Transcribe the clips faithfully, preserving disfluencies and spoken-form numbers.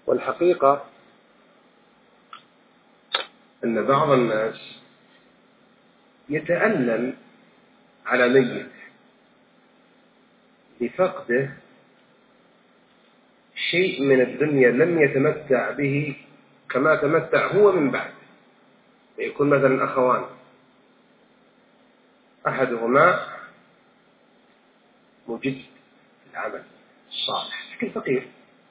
والحقيقة أن بعض الناس يتألم على ميت لفقده شيء من الدنيا لم يتمتع به كما تمتع هو من بعد. يكون مثلا أخوان، أحدهما مجد في العمل الصالح لكن فقير،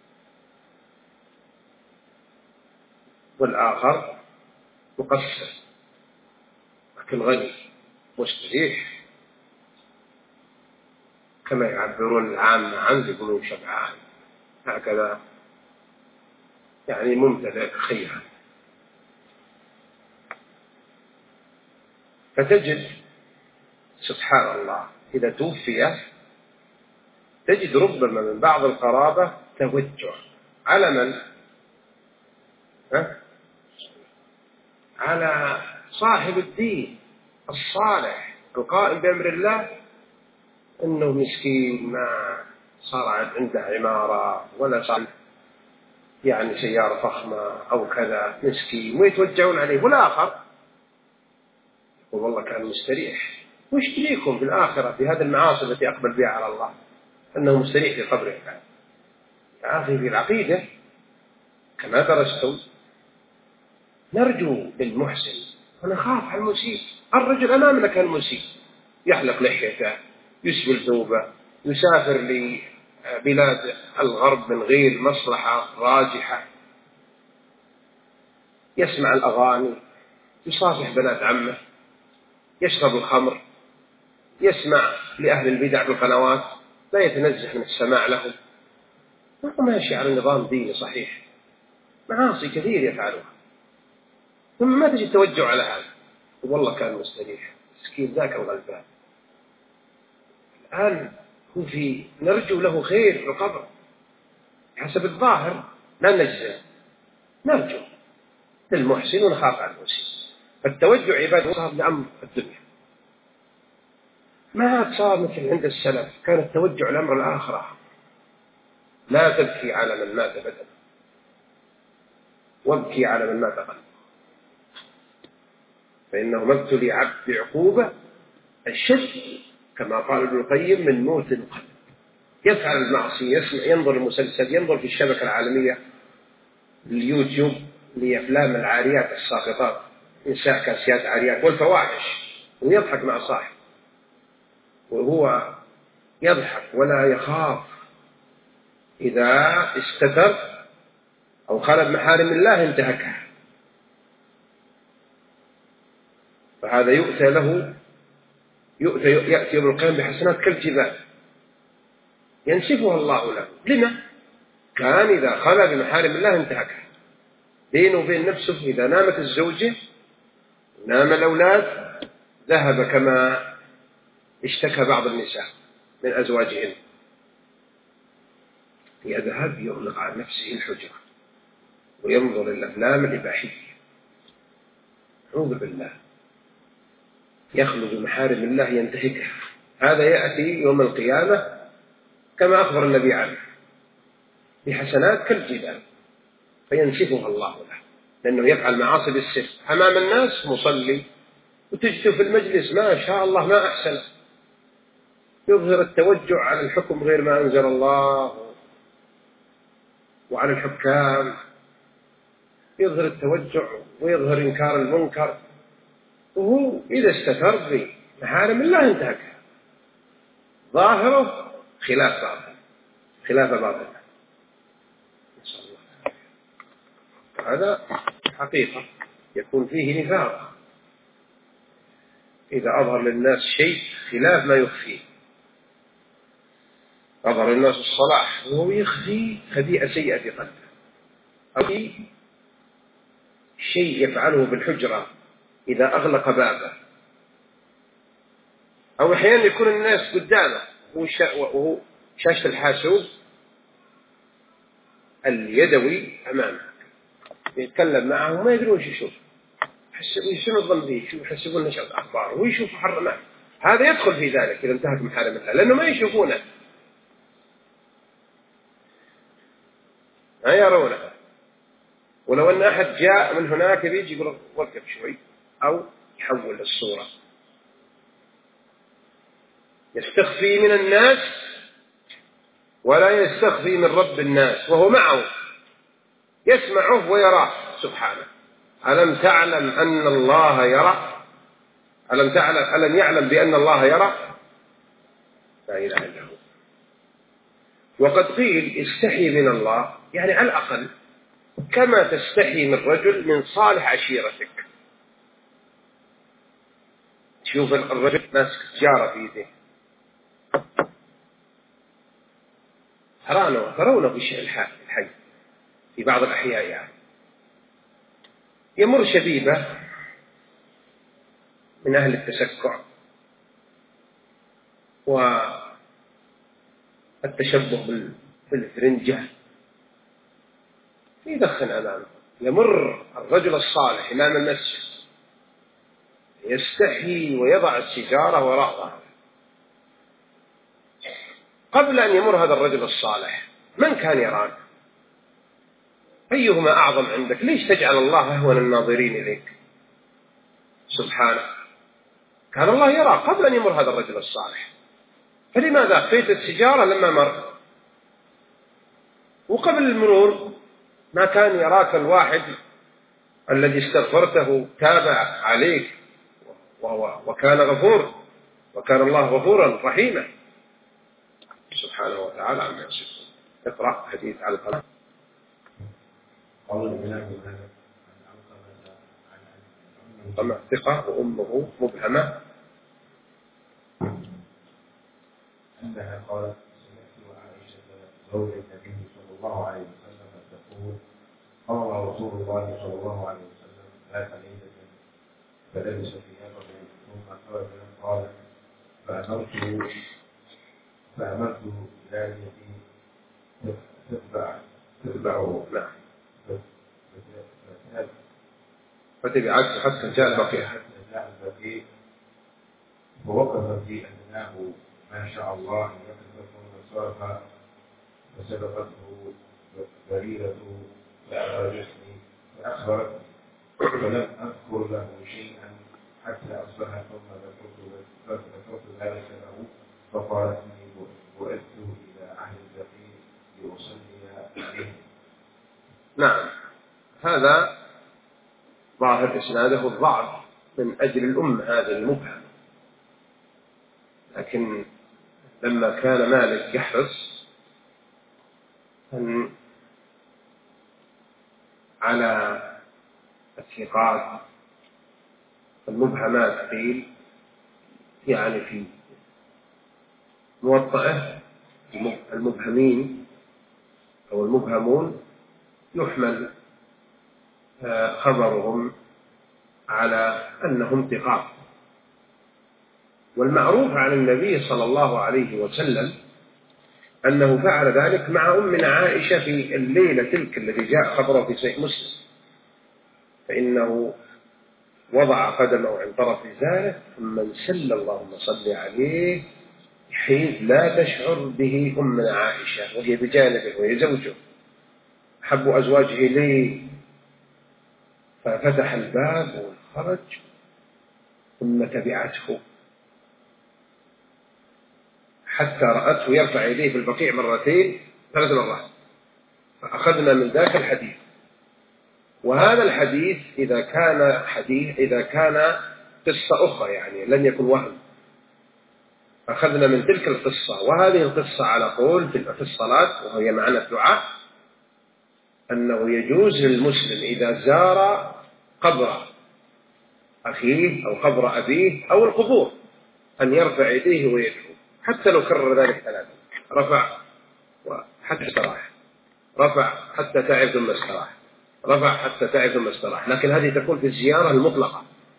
والآخر مقصر لكن غني مستريح، كما يعبرون العامة عنه يقولون شبعان، هكذا يعني ممتلئ خيرا. فتجد سبحان الله إذا توفي تجد ربما من بعض القرابة توجع على من؟ ها؟ على صاحب الدين الصالح القائم بأمر الله، إنه مسكين ما صار عنده عمارة ولا صار يعني سيارة فخمة أو كذا، مسكين ويتوجعون عليه. والآخر يقول والله كان مستريح. وش ليكم في الآخرة في هذه المعاصي التي أقبل بها على الله أنه مستريح في قبره؟ يا أخي في العقيدة كما درستم نرجو للمحسن ونخاف على المسيء. الرجل أمامنا كان مسيء، يحلق لحيته، يسبل ثوبه، يسافر لبلاد الغرب من غير مصلحة راجحة، يسمع الأغاني، يصافح بنات عمه، يشرب الخمر، يسمع لأهل البدع بالقنوات، لا يتنزه من السماع لهم، ما ماشي على نظام ديني صحيح، معاصي كثير يفعلها، ثم ما تجي توجع على هذا والله كان مستريح مسكين ذاك الغلبان. الآن هو في نرجو له خير في القبر حسب الظاهر، لا نجزم، نرجو للمحسن ونخاف على المسيء. فالتوجع عباده صار لأمر الدنيا، ما عاد صار مثل عند السلف كان التوجع لأمر الآخرة. لا تبكي على من مات بدنا وابكي على من مات قلبه، فإنه ما ابتلي عبد بعقوبة الشد كما قال ابن القيم من موت القلب. يفعل المعصية، يسمع، ينظر المسلسل، ينظر في الشبكة العالمية اليوتيوب لأفلام العاريات الساقطات، نساء كاسيات عاريات والفواحش، ويضحك مع صاحب وهو يضحك ولا يخاف إذا استتر أو خالف محارم الله انتهكها، فهذا يؤتى له يؤتى يأتي يوم القيامة بحسنات كالجبال ينسفها الله له. لما؟ كان إذا خلا بمحارم الله انتهكها، بينه وبين نفسه. إذا نامت الزوجة نام الأولاد ذهب كما اشتكى بعض النساء من أزواجهن، يذهب يغلق على نفسه الحجرة وينظر الأفلام الإباحية، أعوذ بالله، يخلو بمحارم الله ينتهكها. هذا يأتي يوم القيامة كما أخبر النبي عنه بحسنات كالجبال فينسفها الله له، لأنه يفعل معاصي بالسر أمام الناس مصلي، وتجد في المجلس ما شاء الله ما أحسن، يظهر التوجع على الحكم غير ما أنزل الله وعلى الحكام، يظهر التوجع ويظهر إنكار المنكر، وهو إذا استتر بمحارم الله انتهكها، ظاهره خلاف باطن خلاف باطن. هذا حقيقة يكون فيه نفاق إذا أظهر للناس شيء خلاف ما يخفيه. أظهر الناس الصلاح وهو يخفي خبيئة سيئة في قلبه، أو شيء يفعله بالحجرة إذا أغلق بابه، أو أحيانا يكون الناس قدامه وهو شاشة الحاسوب اليدوي أمامه يتكلم معه وما يدرون شو يشوف، يحسبون شنو الظن فيه، شو يحسبون نشر أخبار ويشوف محرمات. هذا يدخل في ذلك إذا انتهك محارم الله، لأنه ما يشوفونه ما يرونه. ولو أن أحد جاء من هناك بيجي يقول وقف شوي أو يحول الصورة. يستخفي من الناس ولا يستخفي من رب الناس، وهو معه يسمعه ويراه سبحانه. ألم تعلم أن الله يرى؟ ألم تعلم ألم يعلم بأن الله يرى؟ لا إله إلا هو. وقد قيل استحي من الله، يعني على الأقل كما تستحي من رجل من صالح عشيرتك. تشوف الرجل ماسك سجارة في يده، ترونه ترونه في الحي في بعض الأحياء، يعني يمر شبيبة من أهل التسكع والتشبه بالفرنجة يدخن أمامه. يمر الرجل الصالح إمام المسجد يستحي ويضع السجارة وراء ظهره. قبل أن يمر هذا الرجل الصالح من كان يراك؟ أيهما أعظم عندك؟ ليش تجعل الله أهون الناظرين إليك؟ سبحانه، كان الله يرى قبل أن يمر هذا الرجل الصالح، فلماذا أخفيت السجارة لما مر؟ وقبل المرور ما كان يراك الواحد الذي استغفرته تابع عليك وهو وكان غفور، وكان الله غفورا رحيما سبحانه وتعالى عما يصفون. اقرأ حديث على القلم. طمع ثقة وأمه مبهمة أنها قالت سمعت عائشة زوج النبي صلى الله عليه وسلم تقول قال رسول الله صلى الله عليه وسلم ذات ليلة فلبس ثيابه ثم خرج قال فأمرت فأمرت جاريتي تتبع تتبعه نعم فتبعت حتى جاء البقيع حتى جاء البقيع ووقف في أدناه ما شاء الله أن يقف ثم صرف فسبقته بريرة فأخرجتني فأخبرتني فلم أذكر له شيئا حتى أصبح ثم ذكرت ذكرت ذلك له فقالت إني بعثت إلى أهل البقيع لأصلي عليهم. نعم، هذا ظاهر إسناده الضعف من أجل الأم هذا المبهم، لكن لما كان مالك يحرص أن على الثقات المبهمات قيل يعني في موطئه المبهمين أو المبهمون يحمل خبرهم على أنهم ثقات. والمعروف عن النبي صلى الله عليه وسلم أنه فعل ذلك مع أمنا عائشة في الليلة تلك التي جاء خبره في صحيح مسلم، فإنه وضع قدمه عند طرف إزاره ثم انسل اللهم صل عليه حيث لا تشعر به أمنا عائشة وهي بجانبه وهي زوجه أحب أزواجه لي، ففتح الباب وخرج ثم تبعته حتى رأته يرفع يديه في البقيع مرتين ثلاث مرات، فأخذنا من ذاك الحديث. وهذا الحديث إذا كان حديث إذا كان قصة أخرى يعني لم يكن وهم، أخذنا من تلك القصة. وهذه القصة على قول في الصلاة وهي معنى الدعاء أنه يجوز للمسلم إذا زار قبر أخيه أو قبر أبيه أو القبور أن يرفع يديه ويدعو حتى لو كرر ذلك ثلاثة، رفع حتى استراح، رفع حتى تعب ثم استراح، رفع حتى تعب ثم استراح. لكن هذه تكون في الزيارة المطلقة.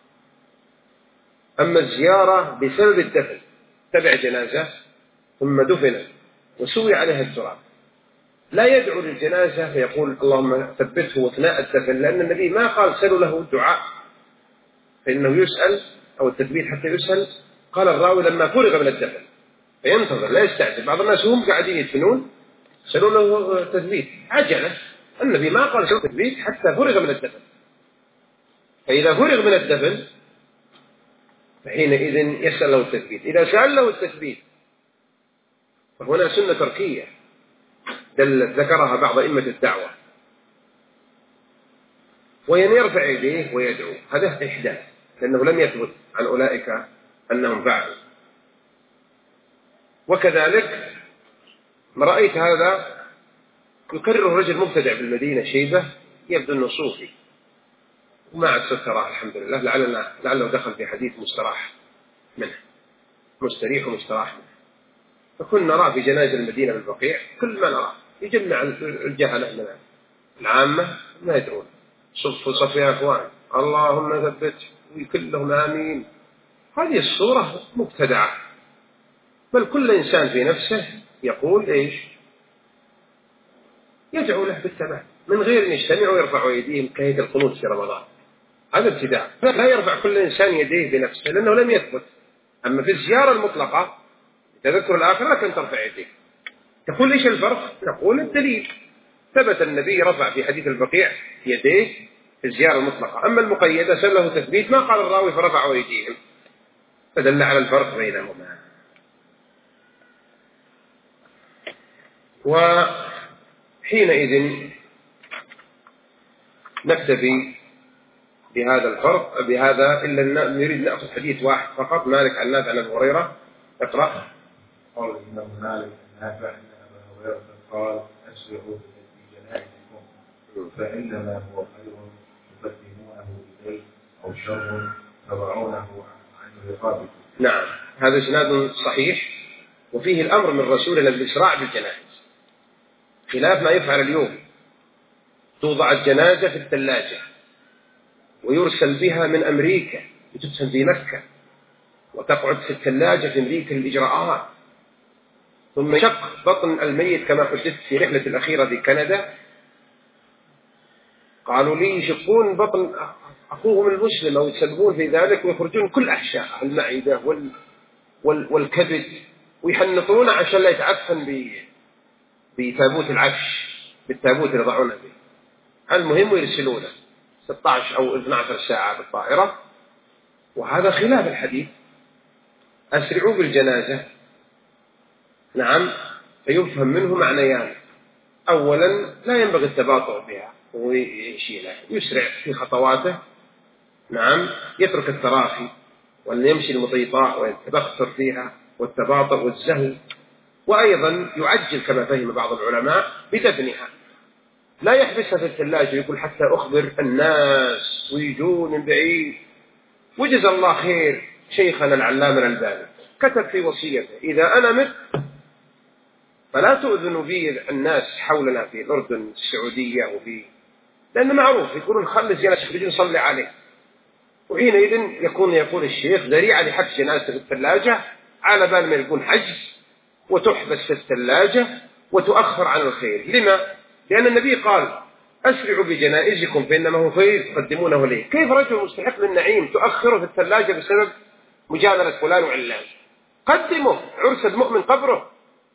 أما الزيارة بسبب الدفن، تبع جنازة ثم دفنت وسوي عليها التراب، لا يدعو للجنازة فيقول اللهم ثبته أثناء الدفن، لأن النبي ما قال سلوا له الدعاء، فإنه يسأل أو التثبيت حتى يسأل. قال الراوي لما فرغ من الدفن فينتظر لا يستعجل. بعض الناس هم قاعدين يدفنون سلوا له تثبيت عجلة النبي ما قال شرط التثبيت حتى فرغ من الدفن، فإذا فرغ من الدفن فحينئذ يسأل له التثبيت. إذا سأل له التثبيت فهنا سنة تركية دلت ذكرها بعض أئمة الدعوة، وين يرفع يديه ويدعو، هذا إحداث، لأنه لم يثبت عن أولئك أنهم فعلوا. وكذلك ما رأيت هذا يكرر رجل مبتدع بالمدينة شيبة يبدو أنه صوفي وما عاد ستراه الحمد لله، لعلنا لعله دخل في حديث مستراح منه، مستريح ومستراح منه. فكنا نراه في جنازة المدينة بالبقيع، كل ما نراه يجمع الجهلة من العامة ما يدرون، صفوا صف يا أخوان اللهم ثبت كلهم آمين. هذه الصورة مبتدعة، بل كل إنسان في نفسه يقول إيش؟ يدعو له بالتمام من غير أن يجتمعوا ويرفعوا يديهم كهيئة القنوت في رمضان. هذا ابتداع، لا يرفع كل إنسان يديه بنفسه لأنه لم يثبت. أما في الزيارة المطلقة تذكر الآخرة لكن ترفع يديه. تقول إيش الفرق؟ نقول الدليل، ثبت النبي رفع في حديث البقيع يديه في الزيارة المطلقة، أما المقيدة سأله تثبيت ما قال الراوي فرفعوا يديهم، فدل على الفرق بينهما. وحينئذ نكتفي بهذا الفرق بهذا، إلا نريد نأخذ حديث واحد فقط. مالك عن نافع عن أبي هريرة، اقرأ. قال الإمام مالك نافع عن أبي هريرة قال أسرعوا بجنائزكم فإنما هو خير تقدمونه إليه أو شر تضعونه عن رقابكم. نعم، هذا إسناد صحيح وفيه الأمر من رسولنا بالإسراع بالجنائز، خلاف ما يفعل اليوم. توضع الجنازة في الثلاجة ويرسل بها من أمريكا وتدفن في مكة وتقعد في الثلاجة في أمريكا للإجراءات، ثم شق بطن الميت كما حدثت في رحلة الأخيرة في كندا. قالوا لي يشقون بطن أخوهم المسلم أو يتسببون في ذلك ويخرجون كل أحشاء المعدة وال وال والكبد ويحنطونه عشان لا يتعفن بتابوت العفش بالتابوت اللي يضعونه به. المهم ويرسلونه ستة عشر أو اثنتي عشرة ساعة بالطائرة، وهذا خلاف الحديث. أسرعوا بالجنازة، نعم، فيفهم منه معنيان. أولا لا ينبغي التباطؤ بها ويشيلها، يسرع في خطواته، نعم، يترك التراخي وأن يمشي المطيطاء ويتبختر فيها والتباطؤ والزهو. وأيضا يعجل كما فهم بعض العلماء بدفنها، لا يحبسها في الثلاجة يقول حتى أخبر الناس ويجون من بعيد. وجزا الله خير شيخنا العلامة الألباني كتب في وصيته إذا أنا مت فلا تؤذنوا بي الناس حولنا في الأردن السعودية وفي، لأنه معروف يقولون خلي جنازة بدون نصلي عليه، وحينئذ يكون يقول الشيخ ذريعة لحبس جنازة في الثلاجة على بال ما يكون حجز وتحبس في الثلاجة وتؤخر عن الخير. لما؟ لأن النبي قال أسرعوا بجنائزكم فإنما هو خير تقدمونه ليه. كيف رجل مستحق للنعيم تؤخره في الثلاجة بسبب مجاملة فلان وعلان؟ قدمه عرس المؤمن قبره.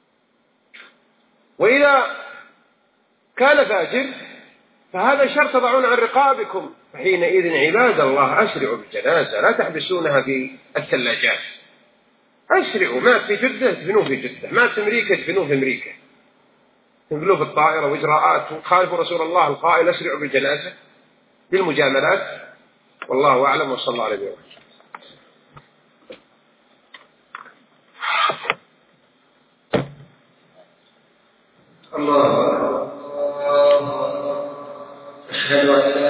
وإذا كان فاجر فهذا شر تضعون عن رقابكم، فحينئذ عباد الله أسرعوا بالجنازة لا تحبسونها في الثلاجات. أسرعوا، مات في جدة ادفنوه في جدة، مات في أمريكا ادفنوه في أمريكا، تنقلوه في الطائرة وإجراءات. خالفوا رسول الله القائل أسرعوا بالجنازة بالمجاملات. والله أعلم وصلى الله عليه وسلم. الله أشهد أن